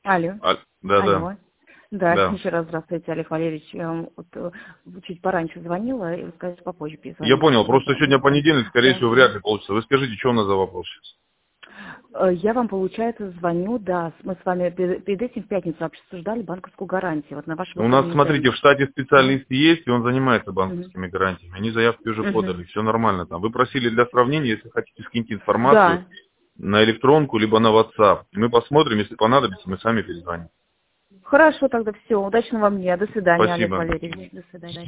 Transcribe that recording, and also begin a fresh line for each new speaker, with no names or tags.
Алло.
Да.
Алло. Да,
Да.
еще раз здравствуйте, Олег Валерьевич. Я вам чуть пораньше звонила, и вы сказали, попозже
Я
перезвоните.
понял, просто сегодня понедельник, скорее
Да.
всего, вряд ли получится. Вы скажите, что у нас за вопрос сейчас?
Я вам, получается, звоню, да. Мы с вами перед этим в пятницу обсуждали банковскую гарантию. Вот на ваш
У нас,
выходной
смотрите,
день.
в штате
Ага.
специалист есть, и он занимается
Мгм.
банковскими гарантиями. Они заявки уже
Мгм.
подали, все нормально там. Вы просили для сравнения, если хотите, скиньте информацию
Да.
на электронку, либо на WhatsApp. Мы посмотрим, если понадобится, мы сами перезвоним.
Хорошо, тогда все. Удачного вам дня. До свидания, Олег
Спасибо.
Валерьевич. До свидания.